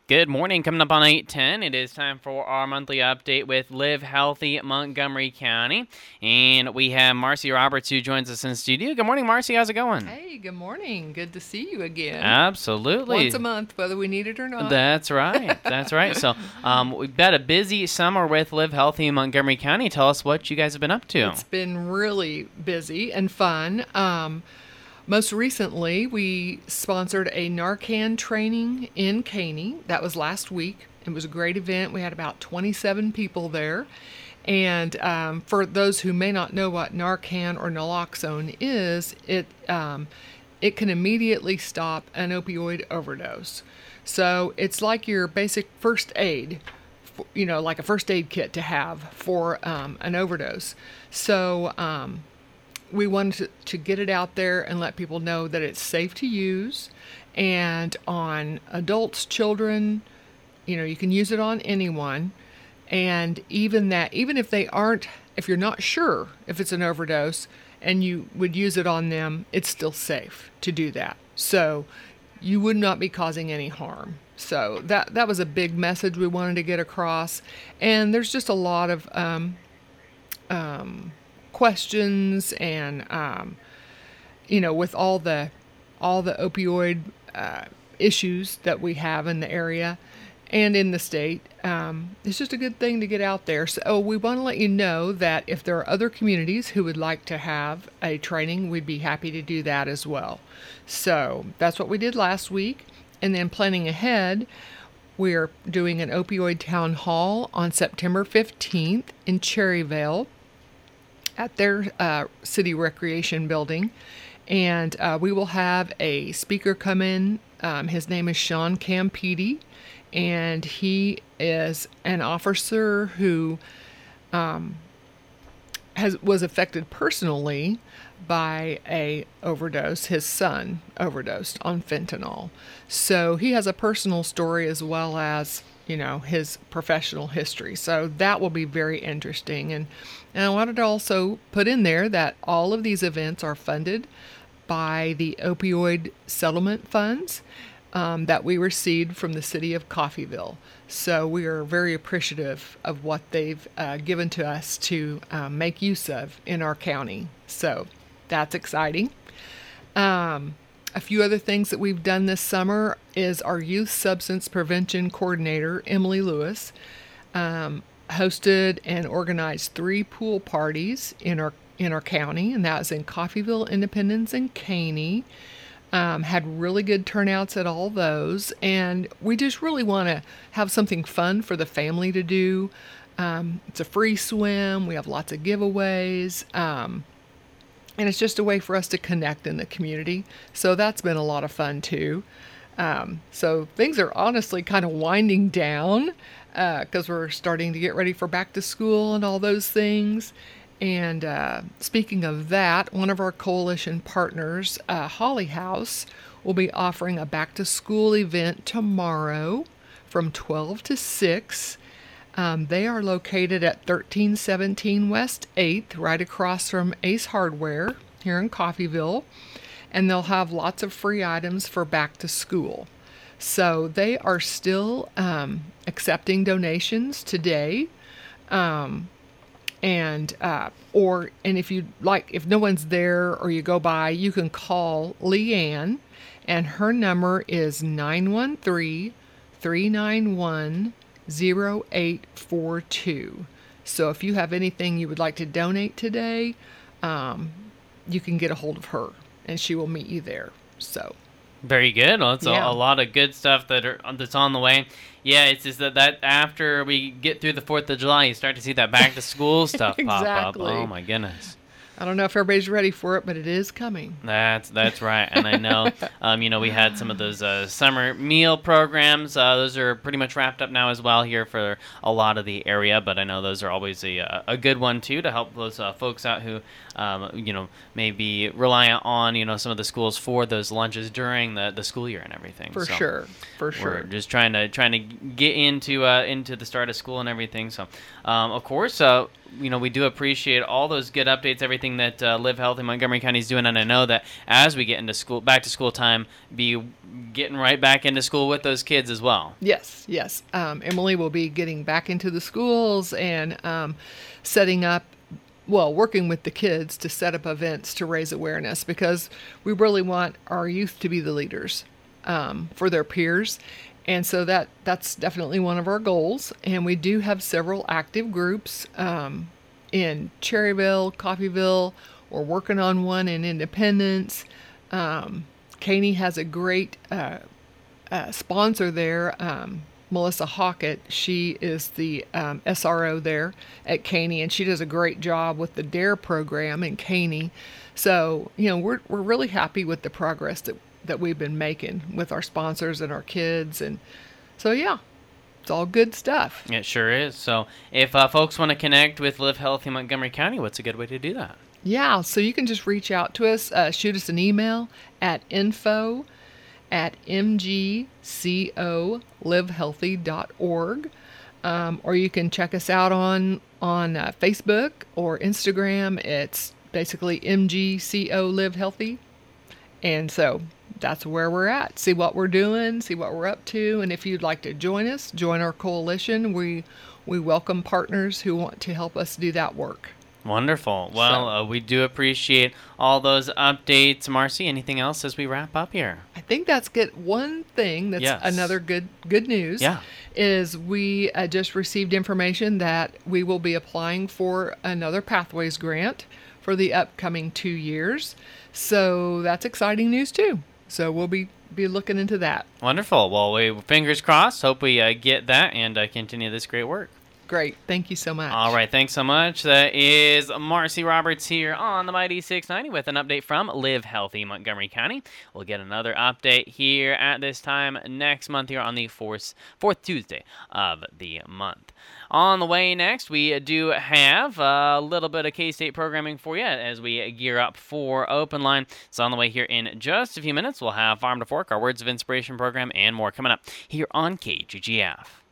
Good morning. Coming up on 8:10, it is time for our monthly update with Live Healthy Montgomery County. And we have Marcy Roberts who joins us in studio. Good morning, Marcy. How's it going? Hey, good morning. Good to see you again. Absolutely. Once a month, whether we need it or not. That's right. That's right. So we've got a busy summer with Live Healthy in Montgomery County. Tell us what you guys have been up to. It's been really busy and fun. Most recently, we sponsored a Narcan training in Caney. That was last week. It was a great event. We had about 27 people there. And for those who may not know what Narcan or naloxone is, it can immediately stop an opioid overdose. So it's like your basic first aid, like a first aid kit to have for an overdose. So we wanted to get it out there and let people know that it's safe to use, and on adults, children, you can use it on anyone. And even if you're not sure if it's an overdose and you would use it on them, it's still safe to do that. So you would not be causing any harm. So that was a big message we wanted to get across. And there's just a lot of questions and with all the opioid issues that we have in the area and in the state, it's just a good thing to get out there. So we want to let you know that if there are other communities who would like to have a training, we'd be happy to do that as well. So that's what we did last week. And then planning ahead, we're doing an opioid town hall on September 15th in Cherryvale at their city recreation building. And we will have a speaker come in. His name is Sean Campidi, and he is an officer who was affected personally by a overdose. His son overdosed on fentanyl. So he has a personal story as well as his professional history. So that will be very interesting. And I wanted to also put in there that all of these events are funded by the opioid settlement funds that we received from the city of Coffeyville. So we are very appreciative of what they've given to us to make use of in our county. So that's exciting. A few other things that we've done this summer is our youth substance prevention coordinator, Emily Lewis, hosted and organized 3 pool parties in our county, and that was in Coffeyville, Independence, and Caney. Had really good turnouts at all those, and we just really want to have something fun for the family to do. It's a free swim. We have lots of giveaways. And it's just a way for us to connect in the community. So that's been a lot of fun too. So things are honestly kind of winding down because we're starting to get ready for back to school and all those things. And speaking of that, one of our coalition partners, Holly House, will be offering a back to school event tomorrow from 12 to 6. They are located at 1317 West 8th, right across from Ace Hardware here in Coffeyville, and they'll have lots of free items for back to school. So they are still accepting donations today, and if you like, if no one's there or you go by, you can call Leanne, and her number is 913-391-0842. So if you have anything you would like to donate today, you can get a hold of her and she will meet you there. So very good. Well, it's a lot of good stuff that's on the way. Yeah, it's just that after we get through the 4th of July, you start to see that back to school stuff pop up. Oh my goodness. I don't know if everybody's ready for it, but it is coming. That's right. And I know, we had some of those summer meal programs. Those are pretty much wrapped up now as well here for a lot of the area. But I know those are always a good one, too, to help those folks out who, may be reliant on, some of the schools for those lunches during the school year and everything. For sure. We're just trying to get into the start of school and everything. So, of course, we do appreciate all those good updates, everything that Live Healthy Montgomery County is doing, and I know that as we get into back to school time, be getting right back into school with those kids as well. Yes. Emily will be getting back into the schools and working with the kids to set up events to raise awareness, because we really want our youth to be the leaders for their peers. And so that's definitely one of our goals. And we do have several active groups in Cherryville, Coffeyville. We're working on one in Independence. Caney has a great sponsor there, Melissa Hockett. She is the SRO there at Caney, and she does a great job with the DARE program in Caney. So, we're really happy with the progress that we've been making with our sponsors and our kids. And so, it's all good stuff. It sure is. So if folks want to connect with Live Healthy Montgomery County, what's a good way to do that? Yeah, so you can just reach out to us, shoot us an email at info@mgcolivehealthy.org, or you can check us out on Facebook or Instagram. It's basically MGCO Live Healthy. And so that's where we're at. See what we're doing, see what we're up to. And if you'd like to join us, join our coalition. We welcome partners who want to help us do that work. Wonderful. Well, we do appreciate all those updates. Marcy, anything else as we wrap up here? I think that's good. One thing that's another good news is we just received information that we will be applying for another Pathways grant for the upcoming 2 years. So that's exciting news too. So we'll be looking into that. Wonderful. Well, fingers crossed. Hope we get that and continue this great work. Great. Thank you so much. All right. Thanks so much. That is Marcy Roberts here on the Mighty 690 with an update from Live Healthy Montgomery County. We'll get another update here at this time next month here on the fourth Tuesday of the month. On the way next, we do have a little bit of K-State programming for you as we gear up for Open Line. So on the way here in just a few minutes, we'll have Farm to Fork, our Words of Inspiration program, and more coming up here on KGGF.